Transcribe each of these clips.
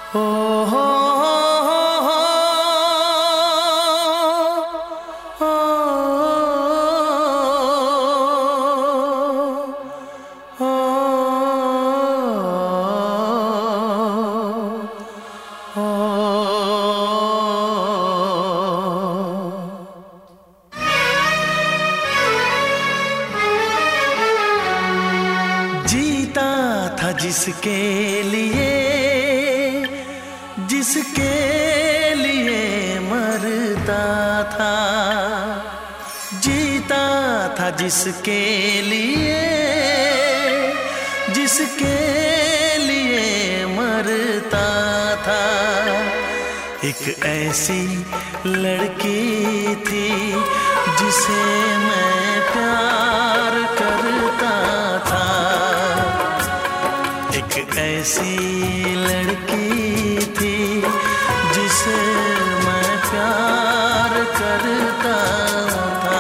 ओ हो हो हो हो जीता था जिसके लिए मरता था, जीता था जिसके लिए मरता था। एक ऐसी लड़की थी जिसे मैं प्यार करता था, एक ऐसी लड़की थी जिसे मैं प्यार करता था।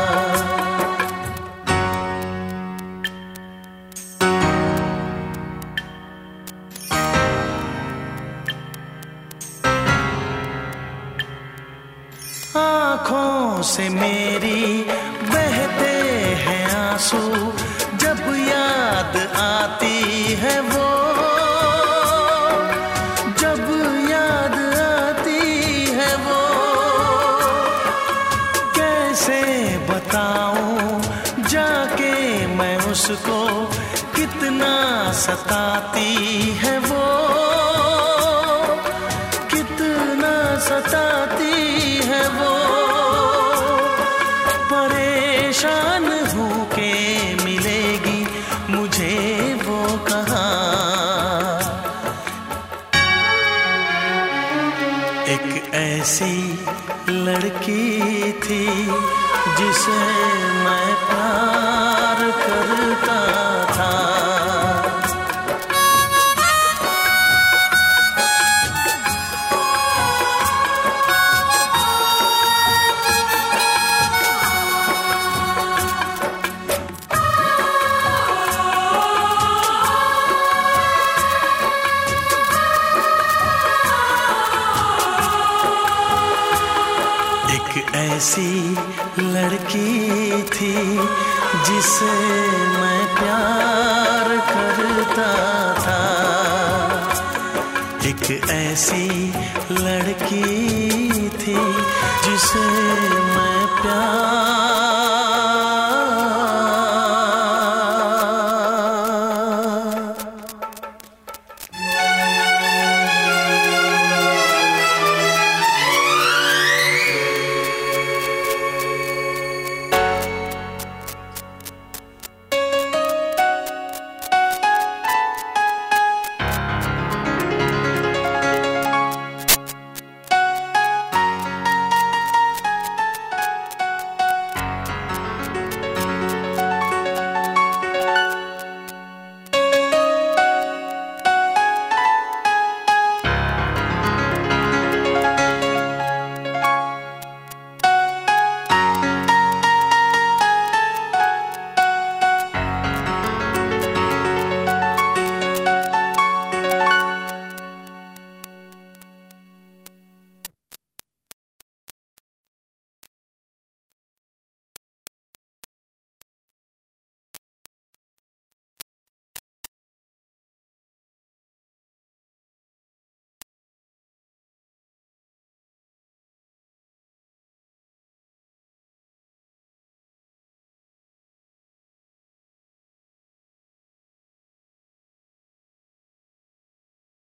आँखों से मेरी बहते हैं आंसू, जब याद आती है वो, जब याद आती है वो। कैसे बताऊं जाके मैं उसको, कितना सताती है वो, कितना सताती है वो। परेशान हूँ के मिलेगी मुझे वो कहाँ। एक ऐसी लड़की थी जिसे मैं प्यार करता था। ऐसी लड़की थी जिसे मैं प्यार करता था, एक ऐसी लड़की थी जिसे मैं प्यार